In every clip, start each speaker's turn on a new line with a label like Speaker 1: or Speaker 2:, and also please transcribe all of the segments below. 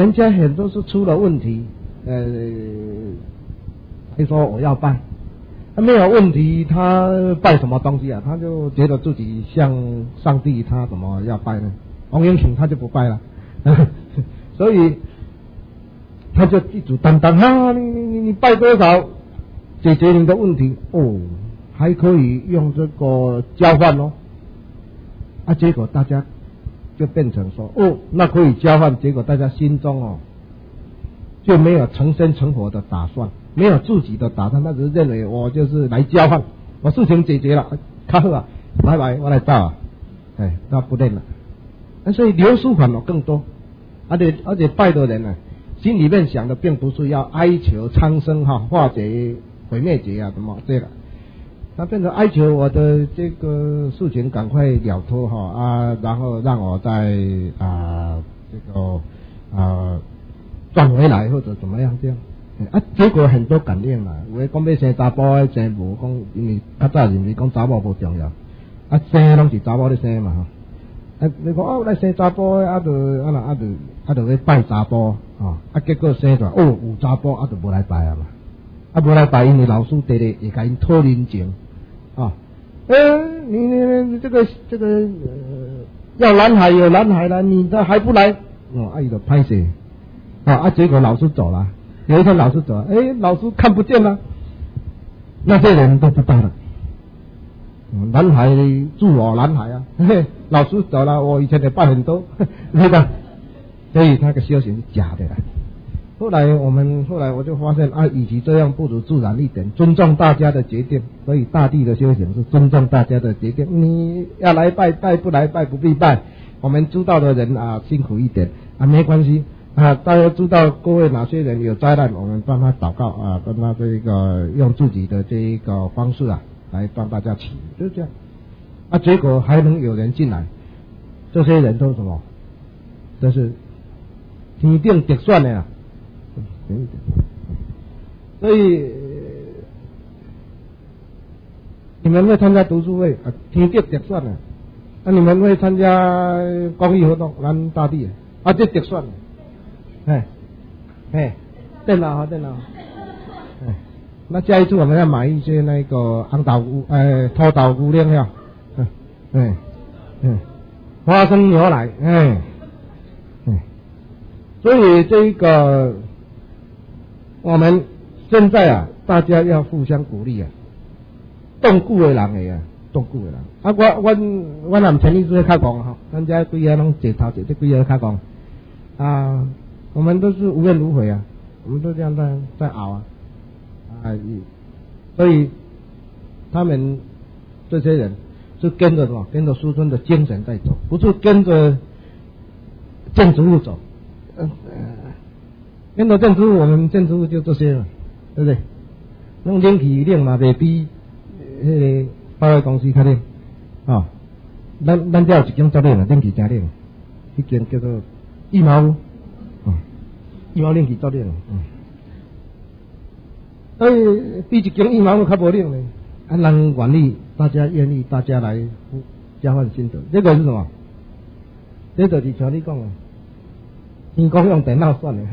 Speaker 1: 人家很多是出了问题，他说我要拜，他没有问题，他拜什么东西啊？他就觉得自己像上帝，他怎么要拜呢？王永庆他就不拜了，所以他就一主担当啊，你拜多少解决你的问题哦，还可以用这个交换哦，啊，结果大家就变成说哦，那可以交换，结果大家心中哦就没有成仙成佛的打算，没有自己的打算，他只是认为我就是来交换，我事情解决了，看好啊，拜拜，我来到啊，他不认了，所以流失反而更多，而且拜的人呢，心里面想的并不是要哀求苍生哈，化解毁灭劫啊什么这个。他变成哀求我的这个事情赶快了脱哈然后让我再这个赚回来或者怎么样这样结果很多感应啦，有的讲要生查甫生无讲，因为较早认为讲查某不重要，生拢是查某咧生嘛你讲来生查甫就去拜查甫结果生出来有查甫就无来拜啊嘛，无来拜，因为老师直直会甲因讨人情你这个要蓝海有蓝海了，你这还不来伊就拍死结果老师走了，有一天老师走了，老师看不见了，那些人都不拜了，蓝海助我蓝海啊，老师走了，我以前也拜很多，对吧？所以那个修行是假的啦。后来我就发现与其这样，不如自然一点，尊重大家的决定。所以大地的修行是尊重大家的决定，你要来拜拜，不来拜不必拜。我们知道的人辛苦一点没关系大家知道各位哪些人有灾难，我们帮他祷告帮他这个用自己的这一个方式来帮大家祈，就是这样结果还能有人进来，这些人都是什么？这是天定直算的所以你们会参加读书会天定直算的你们会参加公益活动，咱大地这直算的电脑那下一次我们要买一些那个红豆菇土豆菇料花生牛奶所以这个我们现在大家要互相鼓励动久的人动久的人我也唔前一次较讲咱这几个拢坐头这几个较讲我们都是无怨无悔我们都这样在熬所以他们这些人是跟着师尊的精神在走，不是跟着建筑物走跟着建筑物，我们建筑物就这些了，对不对？用冷气冷嘛，袂比那个发电公司较冷咱这有一间最冷冷气真冷，一间叫做一毛一毛冷气最冷所以比一间一毛较无冷呢人愿意，大家愿意，大家来交换心得，这个是什么？这就是像你讲天公用电脑算的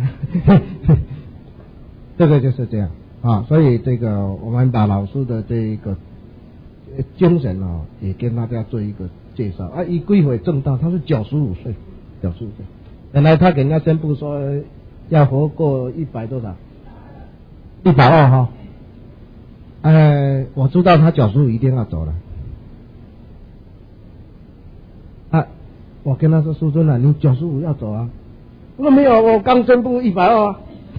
Speaker 1: 这个就是这样所以这个我们把老师的这个精神也跟大家做一个介绍以归回正道，他是95岁，95岁，本来他给人家宣布说要活过100多少，120我知道他95一定要走了我跟他说师尊你95要走我说没有，我刚宣布120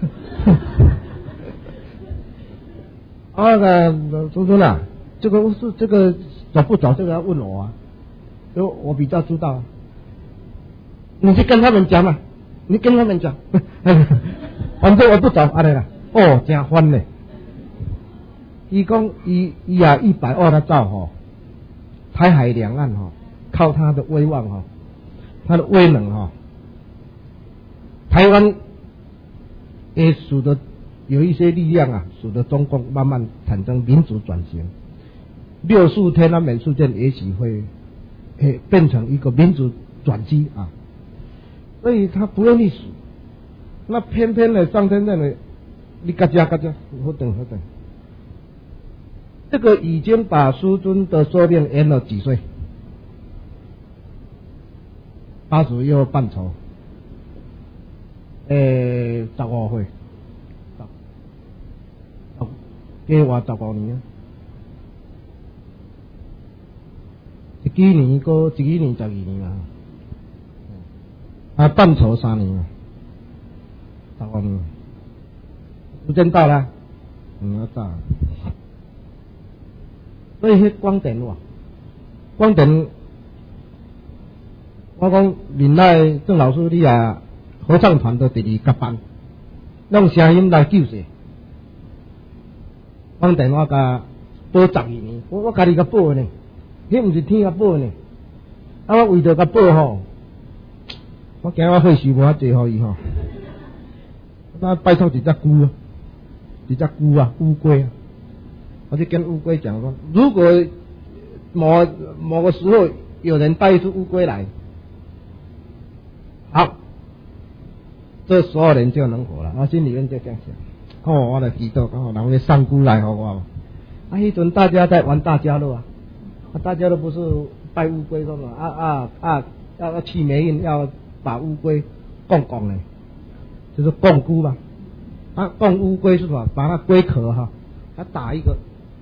Speaker 1: 师尊这个走不走这个要问我因为我比较知道你去跟他们讲你跟他们讲反正我不走对啦真欢呢他说他120他走台海两岸靠他的威望他的威能台湾也使得有一些力量使得中共慢慢产生民主转型，64天安门事件也许会变成一个民主转机所以他不愿意死那偏偏呢，上天认为你嘎加，好等。这个已经把师尊的寿命延了几岁？80又半筹，15岁，加我15年啊，一几年12年啊，半筹3年啊，15年，时间到了，要到了。所以迄光电哇，光电，我讲闽内郑老师你啊，合唱团的第2甲班，用声音来救世。光电我甲报12年，我家己甲报呢，迄毋是天甲报呢，我为着甲报吼，我惊我费事无法济互伊吼，那拜托一只龟啊，乌龟啊。我就跟乌龟讲说，如果某个时候有人带一只乌龟来，好，这所有人就能活了。我心里面就这样想，我的祈祷，然后上姑来给我。迄阵大家在玩大家乐啊，大家乐不是拜乌龟说嘛，要去霉运，要把乌龟供呢，就是供菇嘛。供乌龟是什么？把那龟壳哈，它打一个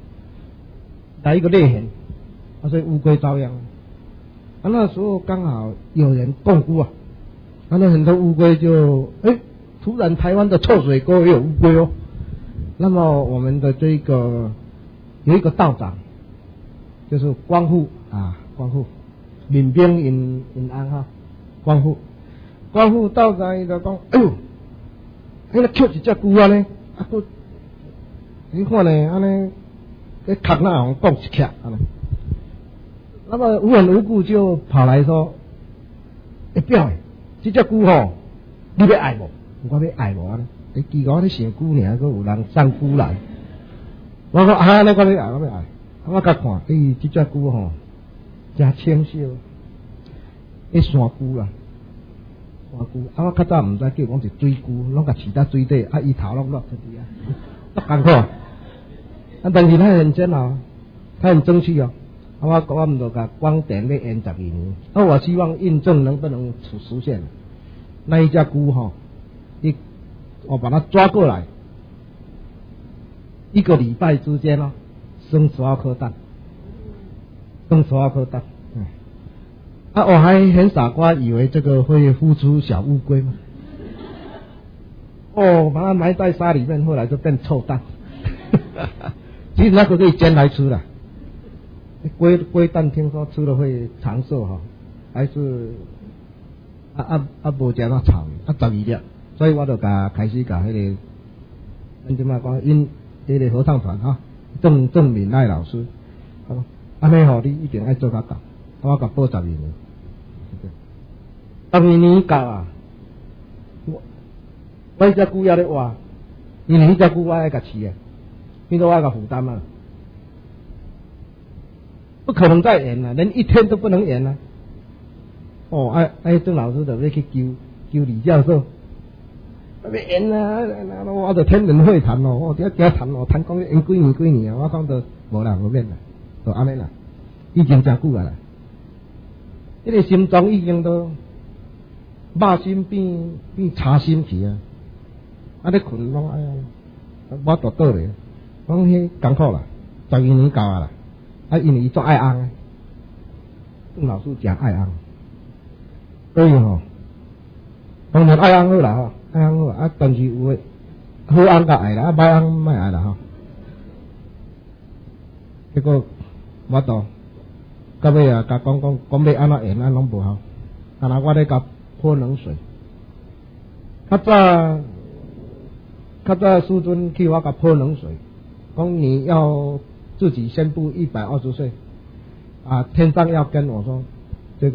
Speaker 1: 裂痕，所以乌龟遭殃。那时候刚好有人供菇啊，那很多乌龟就突然台湾的臭水沟也有乌龟哦。那么我们的这个有一个道长，就是光复，闽边云安哈，光复道长伊就讲，迄个捡一只龟啊呢，你看呢，安尼。壳那红蹦一卡，那么无缘无故就跑来说：“表这只龟吼，你要爱无？我要爱无啊！结果你想龟尔，佫有人送龟来。我说啊，那我要爱。我甲看，这只龟吼，真清秀，山龟啊，我较早唔知叫讲是水龟，拢甲饲在水底，伊头拢落出去啊，艰苦。但是他很煎熬，他很争气哦。我们就甲光电要延12年，我希望印证能不能实现。那一只龟哈，我把它抓过来，1个礼拜之间哦，生12颗蛋。我还很傻瓜，以为这个会孵出小乌龟嘛。把它埋在沙里面，后来就变臭蛋。其实那个可以煎来吃的，龟蛋听说吃了会长寿哈，还是无食那长12粒，所以我就开始甲迄个，咱即马讲因迄个合唱团哈，郑敏赖老师，安尼吼你一定爱做较到，我甲报12年，12年到啊，我只龟也咧活，因为迄只龟我爱甲饲啊。变做我个负担啊，不可能再演了，连1天都不能演了。郑老师就要去救李教授，要演啊，我就天人会谈我惊谈谈讲演几年啊，我讲都无啦，无免啦，就安尼啦，已经真久啦，迄个心脏已经都肉心变茶心去啊，你困拢哎呀，我倒倒咧。讲迄艰苦啦，12年到啊啦，因为伊做爱翁，郑老师真爱翁，所以当然爱翁好啦爱翁好但是有诶好翁甲爱啦，歹翁莫爱啦结果我到尾啊，甲讲要安怎演拢无效，干那我咧甲泼冷水，较早师尊去我甲泼冷水。讲你要自己宣布120岁天上要跟我说这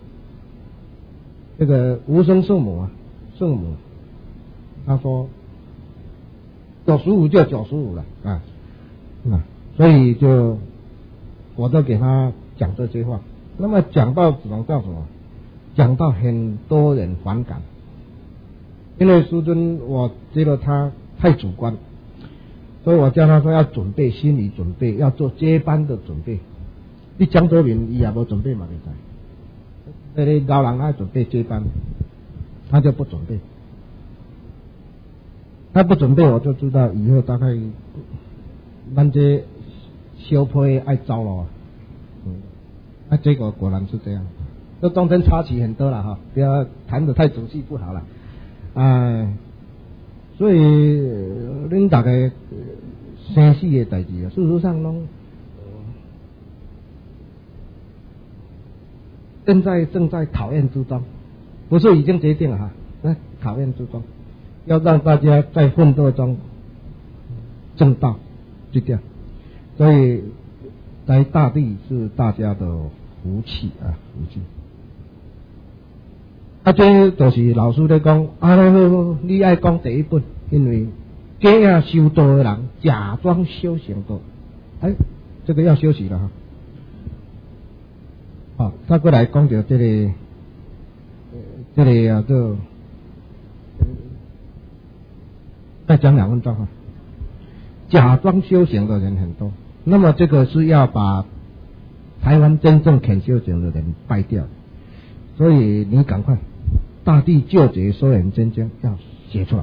Speaker 1: 个无生圣母，他说95就95了所以就我都给他讲这句话。那么讲到什么？讲到很多人反感， 因为师尊我觉得他太主观，所以我叫他说要准备心理准备，要做接班的准备。你江泽民伊也无准备嘛，你知？那个老人他准备接班，他就不准备。他不准备，我就知道以后大概咱这小配爱糟了。结果果然是这样。这中间插曲很多了哈，不要谈得太仔细不好了。所以恁大家生死的代志啊，事实上拢正在考验之中，不是已经决定了哈，在考验之中，要让大家在奋斗中正道，就这样。所以在大地是大家的福气啊，福气。这就是老师在讲你爱讲第一本，因为假呀修道的人假装修行道，这个要休息了哈。好，再过来讲到这里啊，就再讲2分钟哈。假装修行的人很多，那么这个是要把台湾真正肯修行的人败掉，所以你赶快大地救劫收人真经要写出来。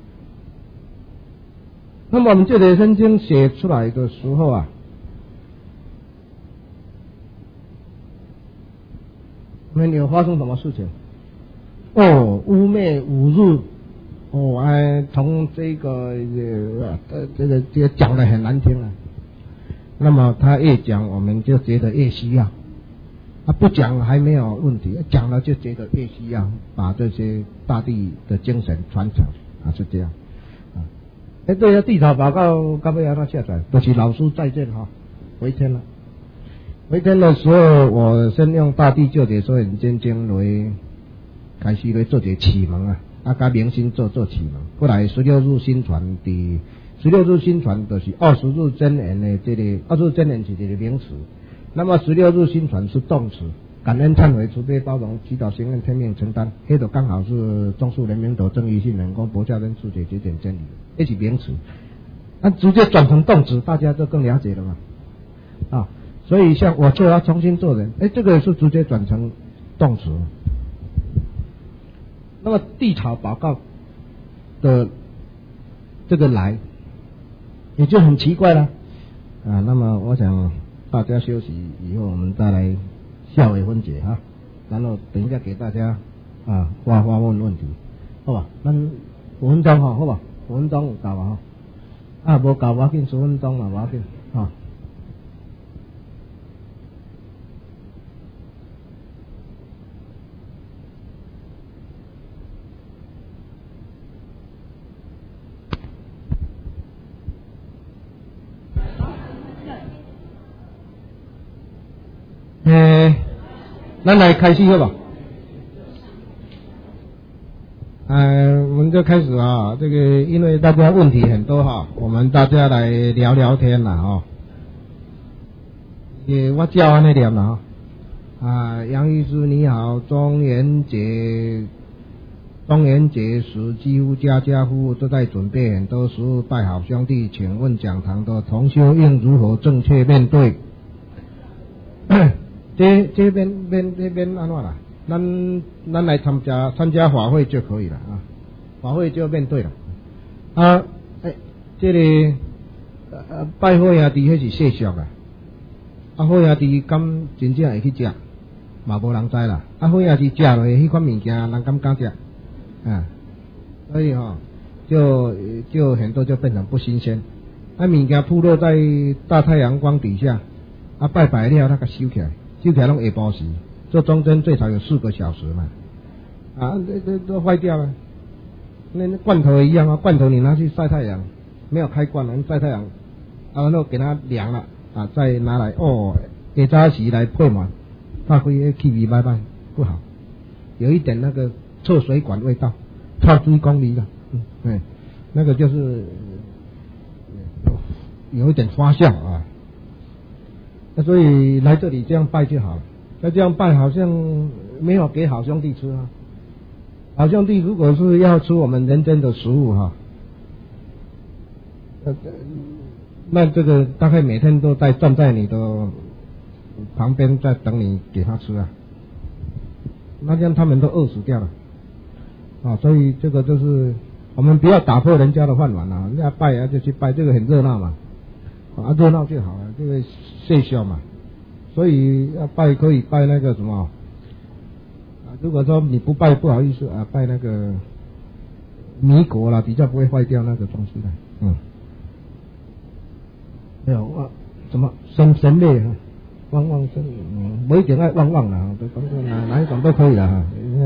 Speaker 1: 那么我们这里真经写出来的时候啊，我们有发生什么事情？污蔑侮辱，从这个讲得很难听啊。那么他越讲，我们就觉得越需要。不讲还没有问题，讲了就觉得越需要把这些大地的精神传承啊，是这样啊。对啊，地草报告该不要他下载，就是老师再见哈，回天了。回天的时候，我先用大地救劫所人真经来开始来做一个启蒙啊，甲明星做启蒙。后来16日新传16日新传就是20日真言的这个20日真言是一个名词。那么16日新传是动词，感恩忏悔慈悲包容祈祷行愿天命承担，那就刚好是种树人民德正义信人公博教人世界节俭真理，这是名词。直接转成动词，大家就更了解了嘛。所以像我就要重新做人，这个是直接转成动词。那么地草报告的这个来，也就很奇怪了那么我想。大家休息以后，我们再来下回分解哈，然后等一下给大家发问题，好吧？咱5分钟好吧？5分钟有够啊无够我紧10分钟嘛，我紧咱来开始好吧？我们就开始这个因为大家问题很多我们大家来聊聊天啦我叫安尼念啦杨医师你好，中元节时几乎家家户户都在准备很多食物拜好兄弟，请问讲堂的同修应如何正确面对？这边安怎啦？咱来参加法会就可以了法会就面对了这里拜好兄弟迄是习俗好兄弟敢真正会去食，嘛无人知啦。好兄弟食落迄款物件，人敢食所以就很多就变成不新鲜。物件铺落在大太阳光底下拜拜了，那个收起来拢下晡时，这中间最少有4个小时嘛都坏掉了。那罐头一样罐头你拿去晒太阳，没有开罐了，晒太阳然后给它凉了再拿来下早时来配满，发挥气味拜拜不好，有一点那个臭水管味道，臭水管味的那个就是有一点发酵所以来这里这样拜就好了。那这样拜好像没有给好兄弟吃好兄弟，如果是要吃我们人间的食物哈，那这个大概每天都在站在你的旁边在等你给他吃啊，那这样他们都饿死掉了啊。所以这个就是我们不要打破人家的饭碗啊，人家拜啊就去拜，这个很热闹嘛，啊热闹就好了，这个谢孝嘛。所以要拜可以拜那个什么啊，如果说你不拜不好意思啊，拜那个米果啦，比较不会坏掉那个东西的，没有啊，什么神类哈，旺旺生，不一定爱旺旺啦，都反正哪一种都可以啦哈，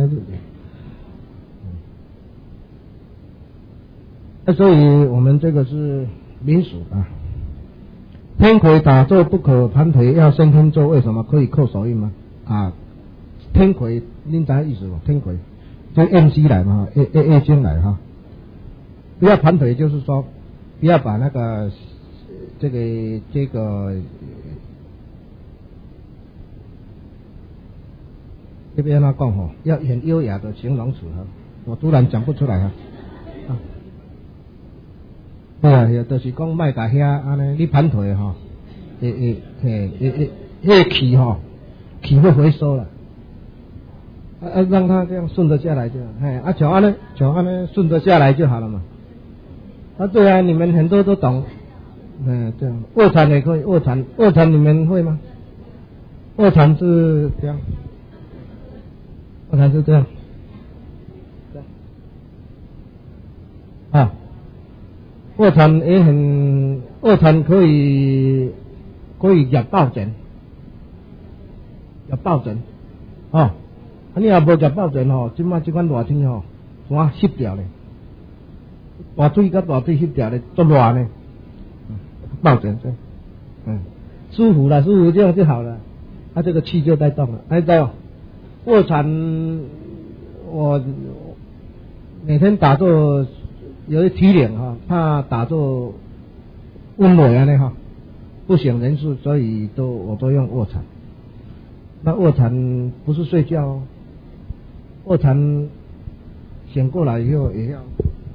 Speaker 1: 所以我们这个是民俗啊。天魁打坐不可盘腿，要先天坐，为什么可以扣手印吗？啊，天魁，您知道意思吗？天魁就 MC 来嘛，A 经来哈，不要盘腿，就是说不要把那个这个这边那讲吼，要很优雅的形容词哈，我突然讲不出来哈。对啊，就是讲卖甲遐安尼，你盘腿吼，气吼，气会回收了，让它这样顺着下来就好，像安尼顺着下来就好了嘛。啊，对啊，你们很多都懂，这样卧蚕也可以，卧蚕你们会吗？卧蚕是这样，卧蚕是这样，啊。卧蚕也很，卧蚕可以夹抱枕，哦，你也无夹抱枕吼，即摆即款热天吼，山湿掉咧，大腿甲大腿湿掉咧，足热呢，抱枕这，舒服这样就好了，这个气就在动了，对哦，卧蚕我每天打坐。有的提领哈，怕打坐温暖啊呢哈，不省人事，所以我都用卧蚕。那卧蚕不是睡觉哦，卧蚕醒过来以后也要。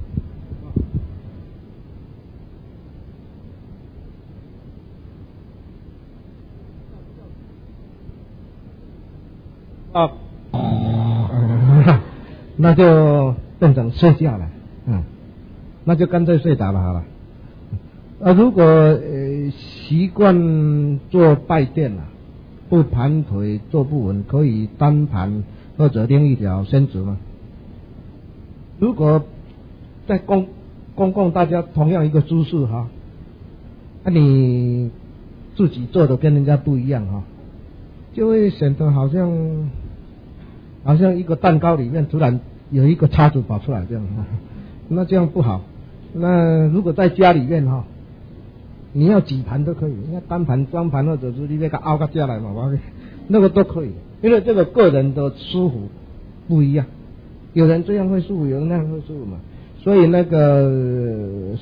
Speaker 1: 那就变成睡觉了，那就干脆睡着了好了。如果习惯做拜殿啊，不盘腿坐不稳，可以单盘或者另一条伸直吗？如果在公共大家同样一个姿势哈，你自己做的跟人家不一样哈，就会显得好像一个蛋糕里面突然有一个叉子跑出来这样，那这样不好。那如果在家里面哈，你要几盘都可以，你要单盘、双盘或者是你那个凹个下来嘛，那个都可以，因为这个个人的舒服不一样，有人这样会舒服，有人那样会舒服嘛。所以那个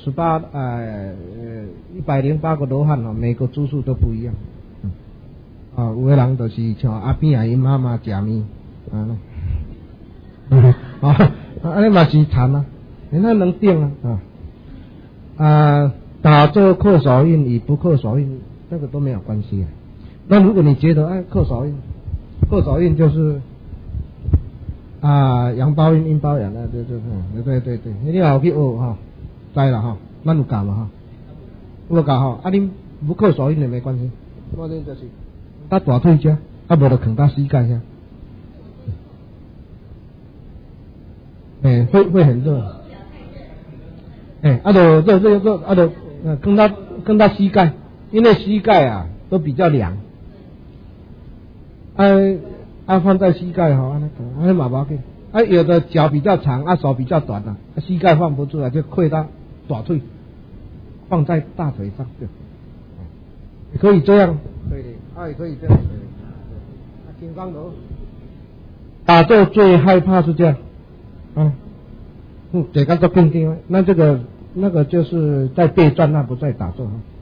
Speaker 1: 108个罗汉每个姿势都不一样。有的人就是像阿扁因妈妈食面，安尼嘛是惨啊，那能定啊。打坐扣手印与不扣手印，那个都没有关系啊。那如果你觉得扣手印就是阳包印、阴包阳的，对，你好去学哈，知了哈，咱有教嘛哈，有教哈，你不扣手印也没关系，我这就是打大腿遮，无就扛到膝盖遐，会很热，就跟到膝盖，因为膝盖都比较凉，放在膝盖那嘛不要紧，有的脚比较长，手比较短膝盖放不住就跪到大腿，放在大腿上，对，也可以这样，对的，也可以这样，紧张的，打坐最害怕是这样，这个做更定，那个就是在背转，那不在打坐